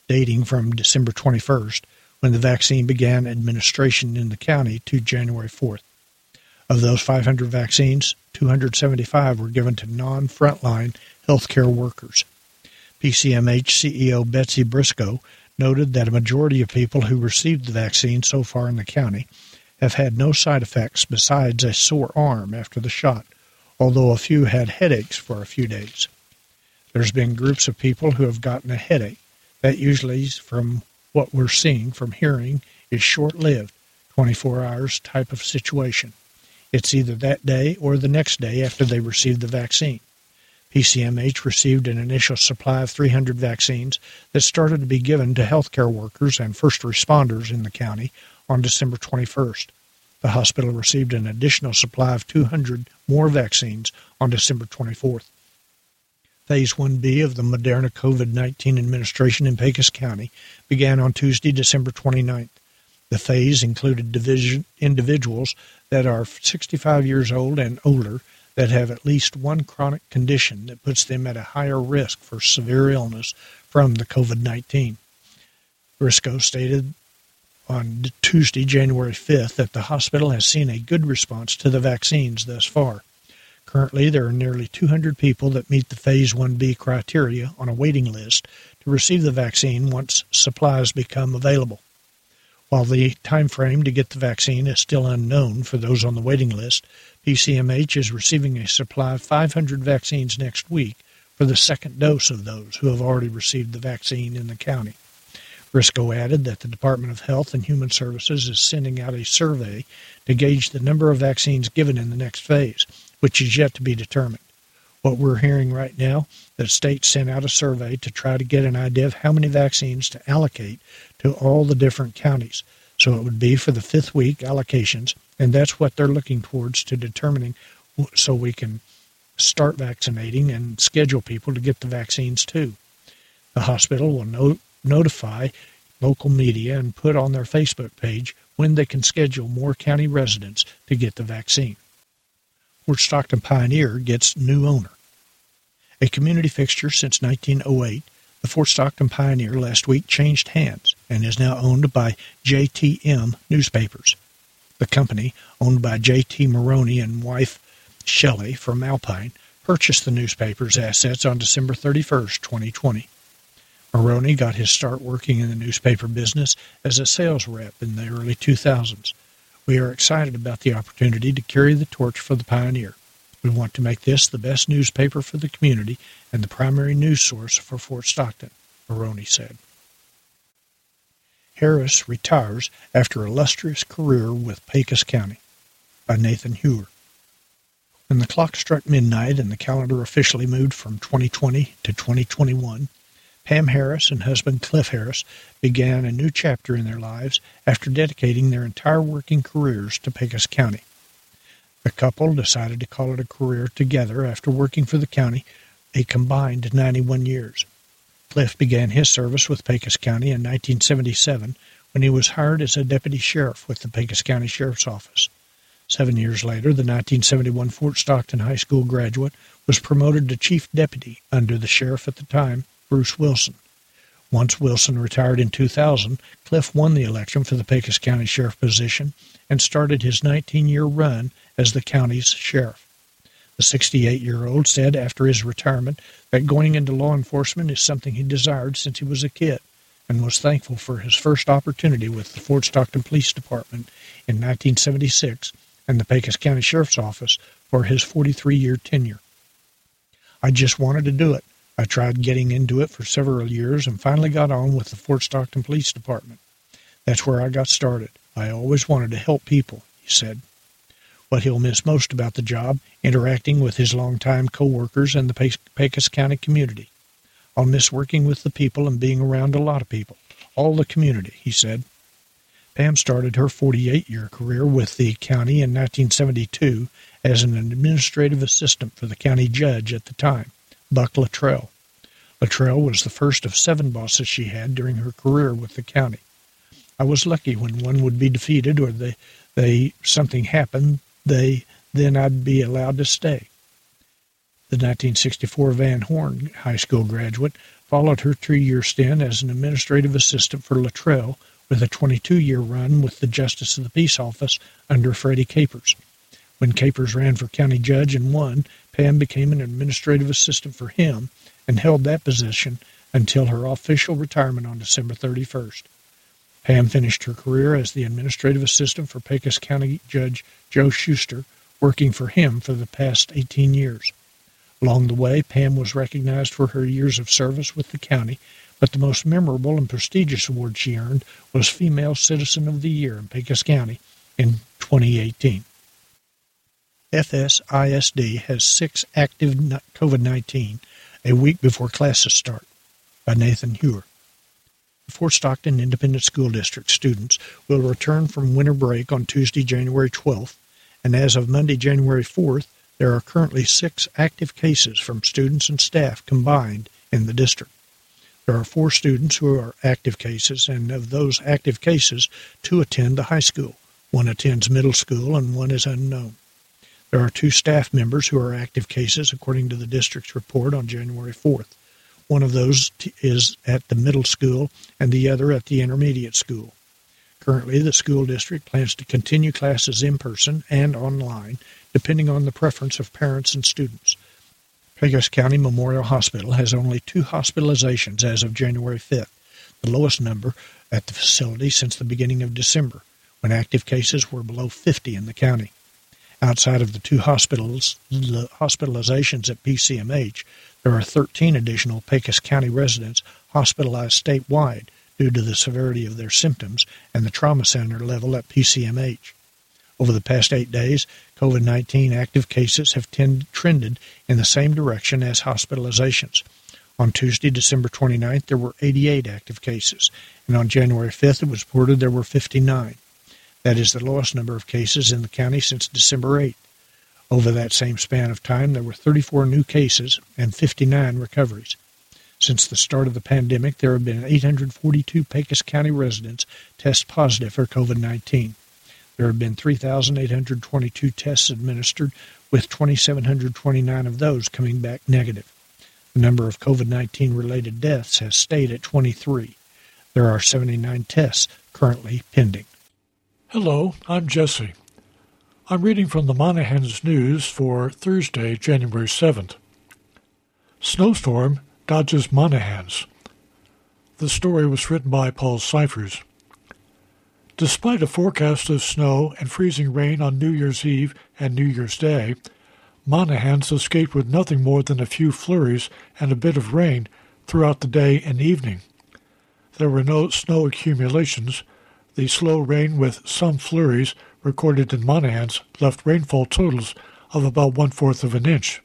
dating from December twenty-first, when the vaccine began administration in the county, to January fourth. Of those five hundred vaccines, two hundred seventy-five were given to non-frontline healthcare workers. P C M H C E O Betsy Briscoe noted that a majority of people who received the vaccine so far in the county have had no side effects besides a sore arm after the shot, although a few had headaches for a few days. There's been groups of people who have gotten a headache. That usually, from what we're seeing from hearing, is short-lived, twenty-four hours type of situation. It's either that day or the next day after they received the vaccine. P C M H received an initial supply of three hundred vaccines that started to be given to healthcare workers and first responders in the county on December twenty-first. The hospital received an additional supply of two hundred more vaccines on December twenty-fourth. Phase one B of the Moderna COVID nineteen administration in Pecos County began on Tuesday, December twenty-ninth. The phase included division, individuals that are sixty-five years old and older that have at least one chronic condition that puts them at a higher risk for severe illness from the COVID nineteen. Briscoe stated on Tuesday, January fifth, that the hospital has seen a good response to the vaccines thus far. Currently, there are nearly two hundred people that meet the Phase one B criteria on a waiting list to receive the vaccine once supplies become available. While the time frame to get the vaccine is still unknown for those on the waiting list, P C M H is receiving a supply of five hundred vaccines next week for the second dose of those who have already received the vaccine in the county. Briscoe added that the Department of Health and Human Services is sending out a survey to gauge the number of vaccines given in the next phase, which is yet to be determined. What we're hearing right now, the state sent out a survey to try to get an idea of how many vaccines to allocate to all the different counties. So it would be for the fifth week allocations, and that's what they're looking towards to determining so we can start vaccinating and schedule people to get the vaccines too. The hospital will no- notify local media and put on their Facebook page when they can schedule more county residents to get the vaccine. Fort Stockton Pioneer gets new owner. A community fixture since nineteen oh eight, the Fort Stockton Pioneer last week changed hands and is now owned by J T M Newspapers. The company, owned by J T Maroney and wife Shelley from Alpine, purchased the newspaper's assets on December thirty-first, twenty twenty. Maroney got his start working in the newspaper business as a sales rep in the early two thousands. We are excited about the opportunity to carry the torch for the Pioneer. We want to make this the best newspaper for the community and the primary news source for Fort Stockton, Maroney said. Harris retires after illustrious career with Pecos County, by Nathan Hewer. When the clock struck midnight and the calendar officially moved from twenty twenty to twenty twenty-one, Pam Harris and husband Cliff Harris began a new chapter in their lives after dedicating their entire working careers to Pecos County. The couple decided to call it a career together after working for the county a combined ninety-one years. Cliff began his service with Pecos County in nineteen seventy-seven when he was hired as a deputy sheriff with the Pecos County Sheriff's Office. Seven years later, the nineteen seventy-one Fort Stockton High School graduate was promoted to chief deputy under the sheriff at the time, Bruce Wilson. Once Wilson retired in two thousand, Cliff won the election for the Pecos County Sheriff position and started his nineteen-year run as the county's sheriff. The sixty-eight-year-old said after his retirement that going into law enforcement is something he desired since he was a kid and was thankful for his first opportunity with the Fort Stockton Police Department in nineteen seventy-six and the Pecos County Sheriff's Office for his forty-three-year tenure. I just wanted to do it. I tried getting into it for several years and finally got on with the Fort Stockton Police Department. That's where I got started. I always wanted to help people, he said. What he'll miss most about the job, interacting with his longtime co-workers and the Pecos County community. I'll miss working with the people and being around a lot of people, all the community, he said. Pam started her forty-eight-year career with the county in nineteen seventy-two as an administrative assistant for the county judge at the time, Buck Luttrell. Luttrell was the first of seven bosses she had during her career with the county. I was lucky when one would be defeated or they, they something happened, they then I'd be allowed to stay. The nineteen sixty-four Van Horn High School graduate followed her three-year stint as an administrative assistant for Luttrell, with a twenty-two-year run with the Justice of the Peace Office under Freddie Capers. When Capers ran for county judge and won, Pam became an administrative assistant for him and held that position until her official retirement on December thirty-first. Pam finished her career as the administrative assistant for Pecos County Judge Joe Schuster, working for him for the past eighteen years. Along the way, Pam was recognized for her years of service with the county, but the most memorable and prestigious award she earned was Female Citizen of the Year in Pecos County in twenty eighteen. F S I S D has six active COVID nineteen a week before classes start, by Nathan Hewer. The Fort Stockton Independent School District students will return from winter break on Tuesday, January twelfth, and as of Monday, January fourth, there are currently six active cases from students and staff combined in the district. There are four students who are active cases, and of those active cases, two attend the high school. One attends middle school, and one is unknown. There are two staff members who are active cases, according to the district's report on January fourth. One of those t- is at the middle school, and the other at the intermediate school. Currently, the school district plans to continue classes in person and online, depending on the preference of parents and students. Pecos County Memorial Hospital has only two hospitalizations as of January fifth, the lowest number at the facility since the beginning of December, when active cases were below fifty in the county. Outside of the two hospitals, hospitalizations at P C M H, there are thirteen additional Pecos County residents hospitalized statewide due to the severity of their symptoms and the trauma center level at P C M H. Over the past eight days, COVID nineteen active cases have tend, trended in the same direction as hospitalizations. On Tuesday, December twenty-ninth, there were eighty-eight active cases, and on January fifth, it was reported there were fifty-nine. That is the lowest number of cases in the county since December eighth. Over that same span of time, there were thirty-four new cases and fifty-nine recoveries. Since the start of the pandemic, there have been eight hundred forty-two Pecos County residents test positive for COVID nineteen. There have been three thousand eight hundred twenty-two tests administered, with two thousand seven hundred twenty-nine of those coming back negative. The number of COVID nineteen related deaths has stayed at twenty-three. There are seventy-nine tests currently pending. Hello, I'm Jesse. I'm reading from the Monahans News for Thursday, January seventh. Snowstorm dodges Monahans. The story was written by Paul Cyphers. Despite a forecast of snow and freezing rain on New Year's Eve and New Year's Day, Monahans escaped with nothing more than a few flurries and a bit of rain throughout the day and evening. There were no snow accumulations. The slow rain with some flurries recorded in Monahans left rainfall totals of about one-fourth of an inch.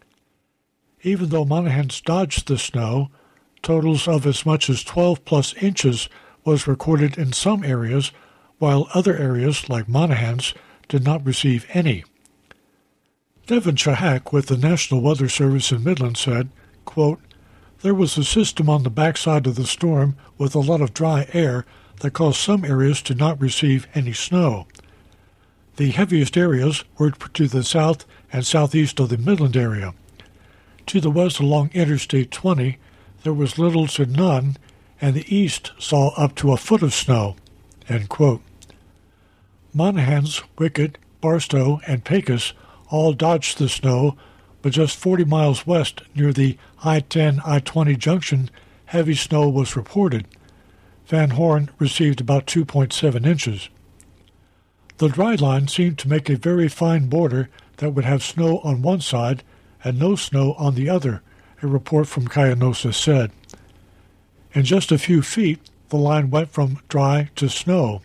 Even though Monahans dodged the snow, totals of as much as twelve plus inches was recorded in some areas, while other areas, like Monahans, did not receive any. Devin Chahak with the National Weather Service in Midland said, quote, "There was a system on the backside of the storm with a lot of dry air that caused some areas to not receive any snow. The heaviest areas were to the south and southeast of the Midland area. To the west along Interstate twenty, there was little to none, and the east saw up to a foot of snow." End quote. Monahans, Wickett, Barstow, and Pecos all dodged the snow, but just forty miles west near the I ten I twenty junction, heavy snow was reported. Van Horn received about two point seven inches. The dry line seemed to make a very fine border that would have snow on one side and no snow on the other, a report from Cayanosa said. In just a few feet, the line went from dry to snow.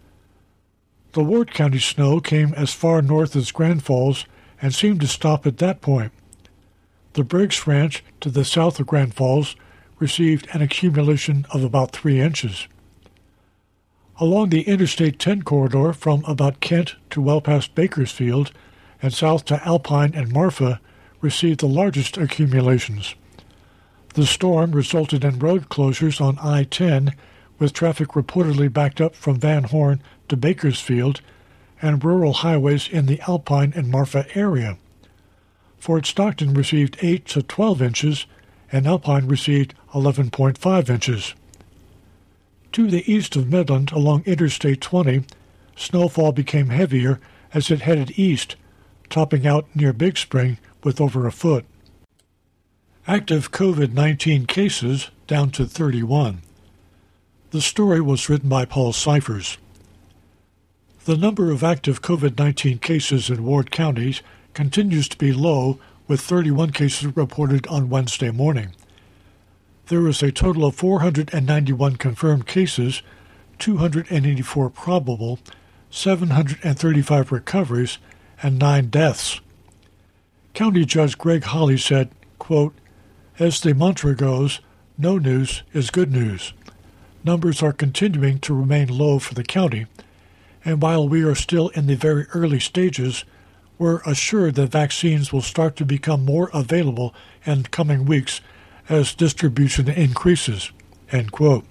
The Ward County snow came as far north as Grand Falls and seemed to stop at that point. The Briggs Ranch to the south of Grand Falls received an accumulation of about three inches. Along the Interstate ten corridor from about Kent to well past Bakersfield and south to Alpine and Marfa received the largest accumulations. The storm resulted in road closures on I ten, with traffic reportedly backed up from Van Horn to Bakersfield, and rural highways in the Alpine and Marfa area. Fort Stockton received eight to twelve inches, and Alpine received eleven point five inches. To the east of Midland, along Interstate twenty, snowfall became heavier as it headed east, topping out near Big Spring with over a foot. Active COVID nineteen cases down to thirty-one. The story was written by Paul Cyphers. The number of active COVID nineteen cases in Ward counties continues to be low, with thirty-one cases reported on Wednesday morning. There is a total of four hundred ninety-one confirmed cases, two hundred eighty-four probable, seven hundred thirty-five recoveries, and nine deaths. County Judge Greg Holley said, quote, "As the mantra goes, no news is good news. Numbers are continuing to remain low for the county, and while we are still in the very early stages, we're assured that vaccines will start to become more available in coming weeks as distribution increases." End quote.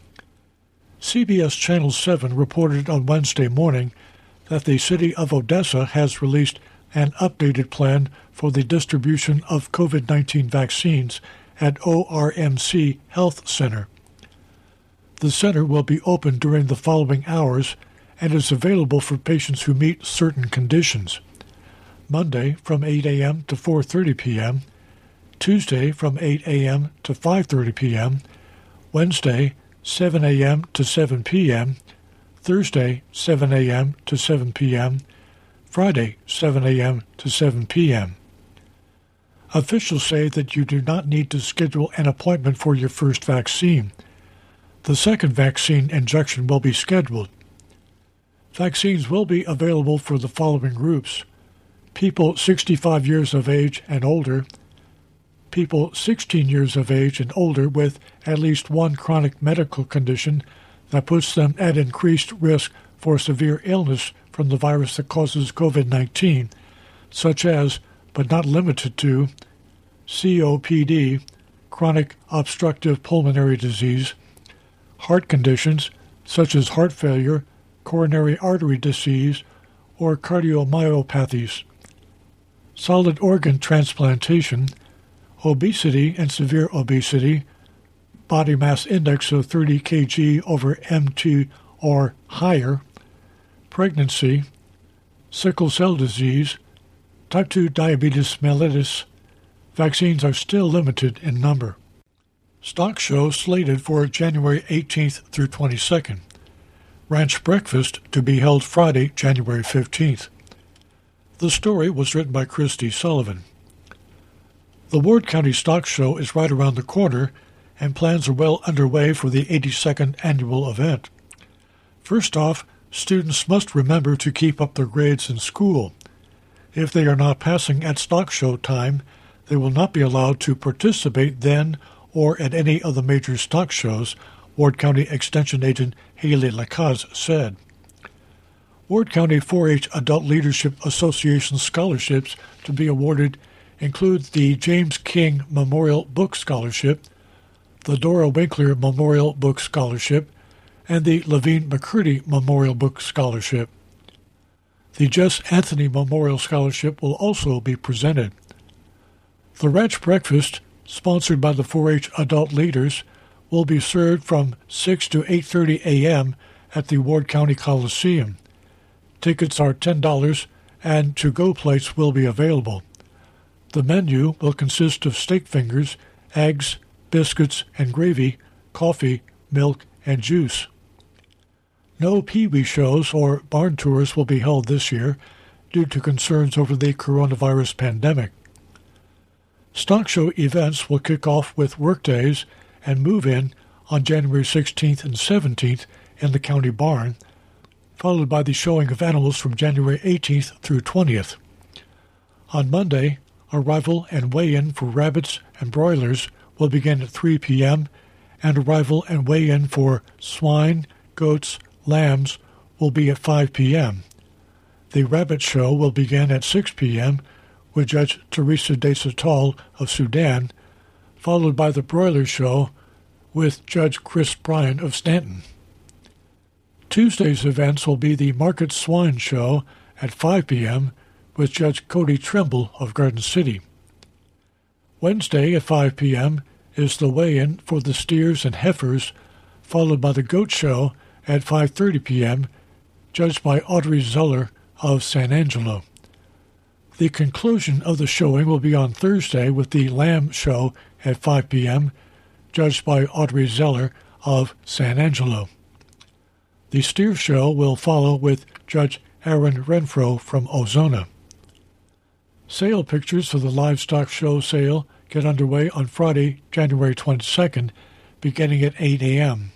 C B S Channel seven reported on Wednesday morning that the city of Odessa has released an updated plan for the distribution of COVID nineteen vaccines at O R M C Health Center. The center will be open during the following hours and is available for patients who meet certain conditions. Monday from eight a.m. to four thirty p.m., Tuesday from eight a.m. to five thirty p.m., Wednesday seven a.m. to seven p.m., Thursday seven a.m. to seven p.m., Friday seven a.m. to seven p.m. Officials say that you do not need to schedule an appointment for your first vaccine. The second vaccine injection will be scheduled. Vaccines will be available for the following groups: people sixty-five years of age and older, people sixteen years of age and older with at least one chronic medical condition that puts them at increased risk for severe illness from the virus that causes COVID nineteen, such as, but not limited to, C O P D, chronic obstructive pulmonary disease, heart conditions such as heart failure, coronary artery disease, or cardiomyopathies, solid organ transplantation, obesity and severe obesity, body mass index of thirty kilograms over M two or higher, pregnancy, sickle cell disease, type two diabetes mellitus. Vaccines are still limited in number. Stock show slated for January eighteenth through twenty-second. Ranch breakfast to be held Friday, January fifteenth. The story was written by Christy Sullivan. The Ward County Stock Show is right around the corner, and plans are well underway for the eighty-second annual event. First off, students must remember to keep up their grades in school. If they are not passing at stock show time, they will not be allowed to participate then or at any of the major stock shows, Ward County Extension Agent Haley Lacaze said. Ward County four H Adult Leadership Association scholarships to be awarded include the James King Memorial Book Scholarship, the Dora Winkler Memorial Book Scholarship, and the Levine McCurdy Memorial Book Scholarship. The Jess Anthony Memorial Scholarship will also be presented. The Ranch Breakfast, sponsored by the four H Adult Leaders, will be served from six to eight thirty a.m. at the Ward County Coliseum. Tickets are ten dollars, and to-go plates will be available. The menu will consist of steak fingers, eggs, biscuits and gravy, coffee, milk, and juice. No Pee-wee shows or barn tours will be held this year due to concerns over the coronavirus pandemic. Stock show events will kick off with workdays and move-in on January sixteenth and seventeenth in the county barn, followed by the showing of animals from January eighteenth through twentieth. On Monday, arrival and weigh-in for rabbits and broilers will begin at three p.m., and arrival and weigh-in for swine, goats, lambs will be at five p.m. The rabbit show will begin at six p.m. with Judge Teresa De Satal of Sudan, followed by the broiler show with Judge Chris Bryan of Stanton. Tuesday's events will be the Market Swine Show at five p.m. with Judge Cody Trimble of Garden City. Wednesday at five p.m. is the weigh-in for the steers and heifers, followed by the goat show at five thirty p.m., judged by Audrey Zeller of San Angelo. The conclusion of the showing will be on Thursday with the lamb show at five p.m., judged by Audrey Zeller of San Angelo. The steer show will follow with Judge Aaron Renfro from Ozona. Sale pictures for the livestock show sale get underway on Friday, January twenty-second, beginning at eight a.m.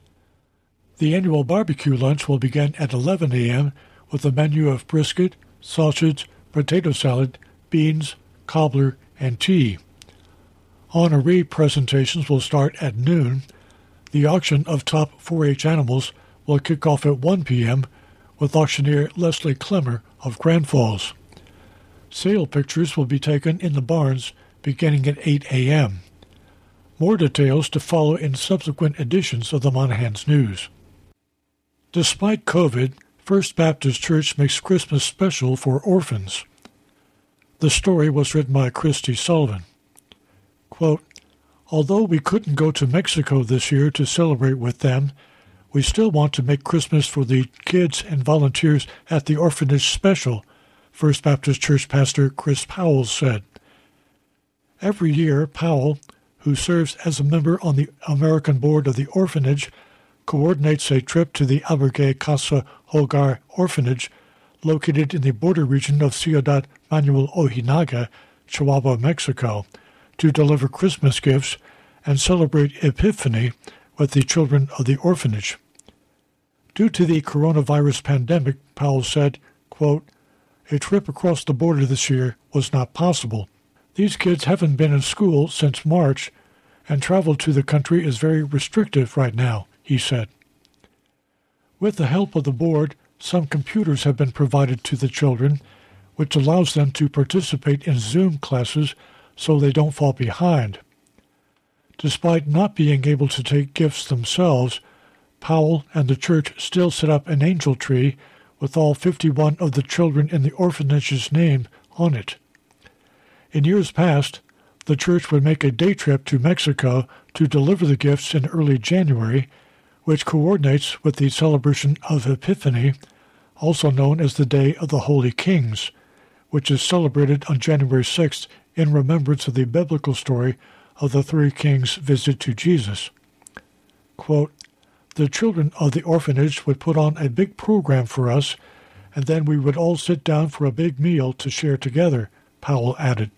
The annual barbecue lunch will begin at eleven a.m. with a menu of brisket, sausage, potato salad, beans, cobbler, and tea. Honoree presentations will start at noon. The auction of top four H animals will kick off at one p.m. with auctioneer Leslie Clemmer of Grand Falls. Sale pictures will be taken in the barns beginning at eight a.m. More details to follow in subsequent editions of the Monahans News. Despite COVID, First Baptist Church makes Christmas special for orphans. The story was written by Christy Sullivan. Quote, although we couldn't go to Mexico this year to celebrate with them, we still want to make Christmas for the kids and volunteers at the orphanage special, First Baptist Church pastor Chris Powell said. Every year, Powell, who serves as a member on the American board of the orphanage, coordinates a trip to the Albergue Casa Hogar Orphanage, located in the border region of Ciudad Manuel Ojinaga, Chihuahua, Mexico, to deliver Christmas gifts and celebrate Epiphany with the children of the orphanage. Due to the coronavirus pandemic, Powell said, quote, a trip across the border this year was not possible. These kids haven't been in school since March, and travel to the country is very restrictive right now, he said. With the help of the board, some computers have been provided to the children, which allows them to participate in Zoom classes so they don't fall behind. Despite not being able to take gifts themselves, Powell and the church still set up an angel tree with all fifty-one of the children in the orphanage's name on it. In years past, the church would make a day trip to Mexico to deliver the gifts in early January, which coordinates with the celebration of Epiphany, also known as the Day of the Holy Kings, which is celebrated on January sixth in remembrance of the biblical story of the three kings' visit to Jesus. Quote, the children of the orphanage would put on a big program for us, and then we would all sit down for a big meal to share together, Powell added.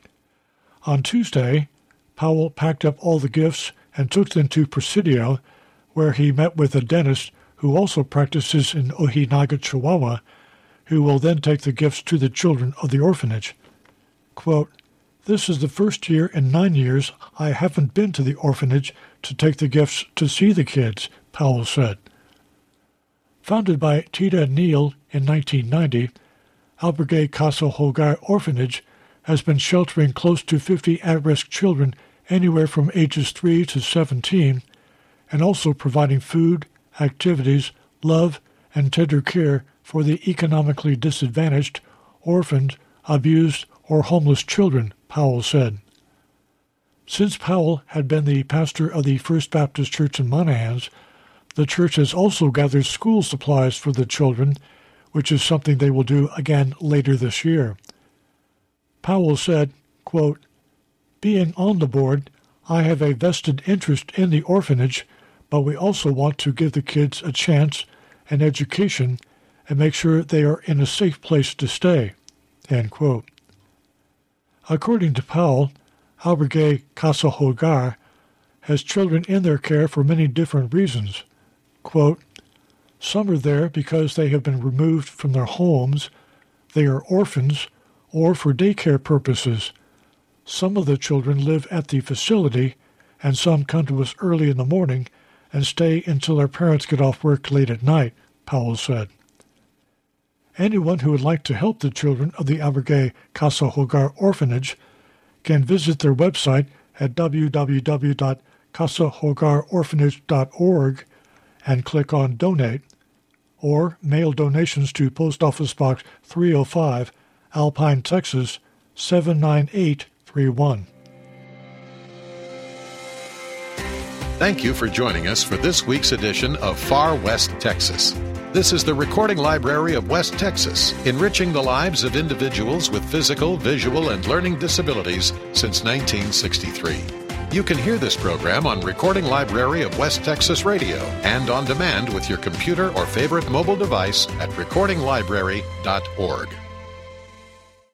On Tuesday, Powell packed up all the gifts and took them to Presidio, where he met with a dentist who also practices in Ojinaga, Chihuahua, who will then take the gifts to the children of the orphanage. Quote, this is the first year in nine years I haven't been to the orphanage to take the gifts to see the kids, Powell said. Founded by Tita Neal in nineteen ninety, Albergue Casa Hogar Orphanage has been sheltering close to fifty at-risk children anywhere from ages three to seventeen, and also providing food, activities, love, and tender care for the economically disadvantaged, orphaned, abused, or homeless children, Powell said. Since Powell had been the pastor of the First Baptist Church in Monahans, the church has also gathered school supplies for the children, which is something they will do again later this year. Powell said, quote, being on the board, I have a vested interest in the orphanage, but we also want to give the kids a chance, an education, and make sure they are in a safe place to stay, end quote. According to Powell, Albergue Casa Hogar has children in their care for many different reasons. Quote, some are there because they have been removed from their homes, they are orphans, or for daycare purposes. Some of the children live at the facility, and some come to us early in the morning and stay until their parents get off work late at night, Powell said. Anyone who would like to help the children of the Albergue Casa Hogar Orphanage can visit their website at w w w dot casa hogar orphanage dot org and click on Donate, or mail donations to Post Office Box three oh five, Alpine, Texas, seven nine eight three one. Thank you for joining us for this week's edition of Far West Texas. This is the Recording Library of West Texas, enriching the lives of individuals with physical, visual, and learning disabilities since nineteen sixty-three. You can hear this program on Recording Library of West Texas Radio and on demand with your computer or favorite mobile device at recording library dot org.